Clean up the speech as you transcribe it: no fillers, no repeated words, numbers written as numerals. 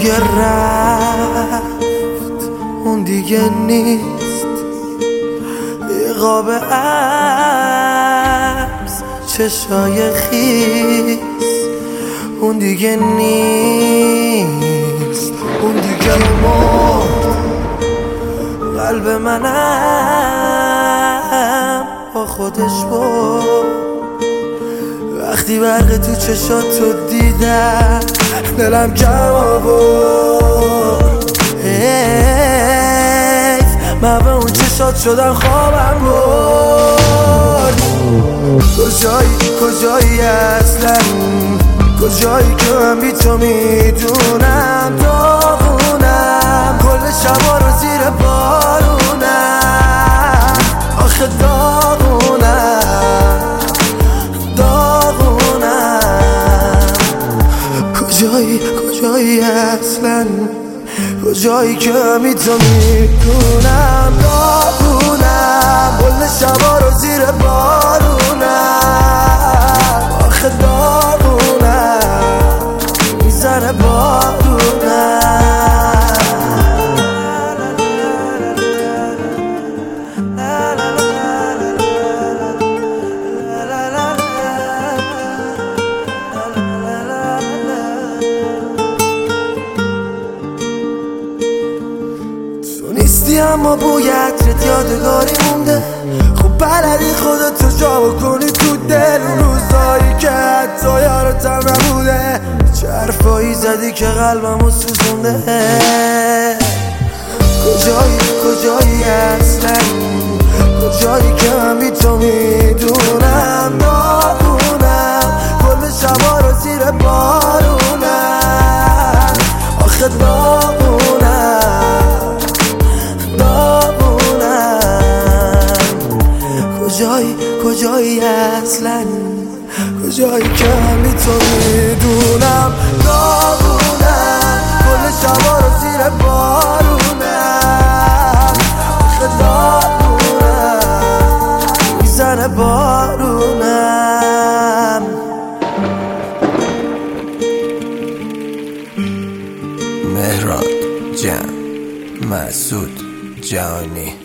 دیگه رفت، اون دیگه نیست. یه قاب عبس چشای خیس، اون دیگه نیست. اون دیگه مرد، قلب منم با خودش برد. وقتی برق تو چشاتو دیدم دلم کم آورد. حیف من به اون چشات شدم خوابم برد. کجایی اصلا، کجایی که من بی تو میدونم داغونم، کل شبا رو زیر بارونم، آخه داغونم. کجایی اصلا، کجایی که من تو میدونم داغونم، کل شبا رو زیر بارونم، آخه داغونم میزنه بارونم. نیستی اما بوی عطرت یادگاری مونده. خب بلدی خودتو جا بکنی تو دل، روزایی که حتی یارتم نبوده. چه حرفایی زدی که قلبمو سوزونده. کجایی اصلا، کجایی که من بی تو میدونم داغونم، کل شبا رو زیر بارونم، آخه کجایی اصلا، کجایی که من بی تو میدونم داغونم، کل شبا رو زیر بارونم، آخه داغونم میزنه بارونم. مهران جان، مسعود جانی.